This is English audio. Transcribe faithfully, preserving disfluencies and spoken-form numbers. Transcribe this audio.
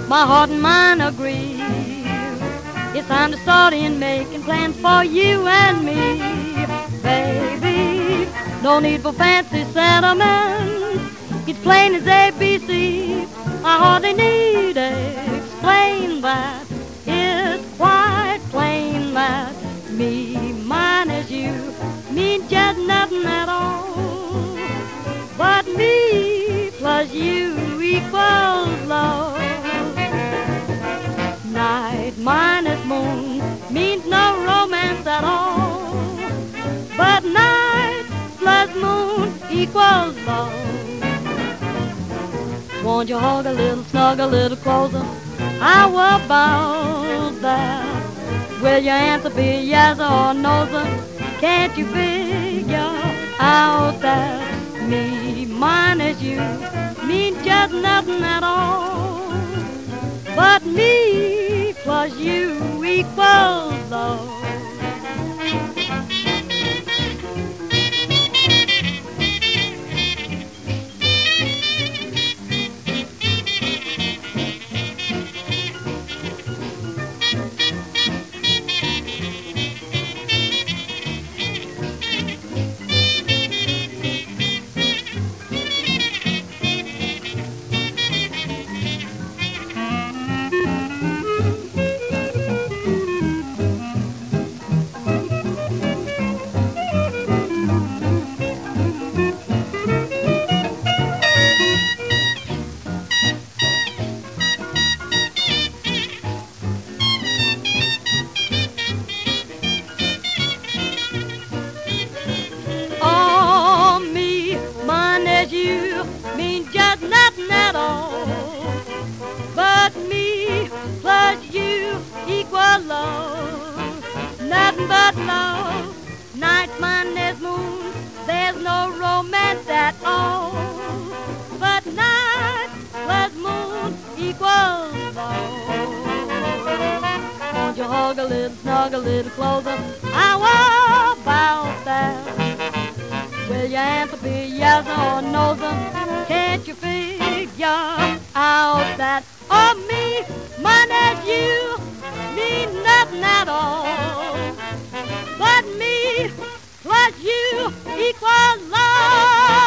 my heart and mind agree. It's time to start in making plans for you and me. Baby, no need for fancy sentiments. It's plain as A B C. I hardly need explain that. It's quite plain that me minus you means just nothing at all. But me plus you equals love. Night minus moon means no romance at all. But night plus moon equals love. Won't you hug a little, snug a little closer? How about that? Will your answer be yes or no, sir? Can't you figure out that me minus you means just nothing at all? But me plus you equals love. You mean just nothing at all. But me plus you equal love. Nothing but love. Night minus moon, there's no romance at all. But night plus moon equals love. Won't you hug a little, snug a little closer? How about that? Will your answer be yes or no, sir? Can't you figure out that oh, me minus you mean nothing at all? But me plus you equals love.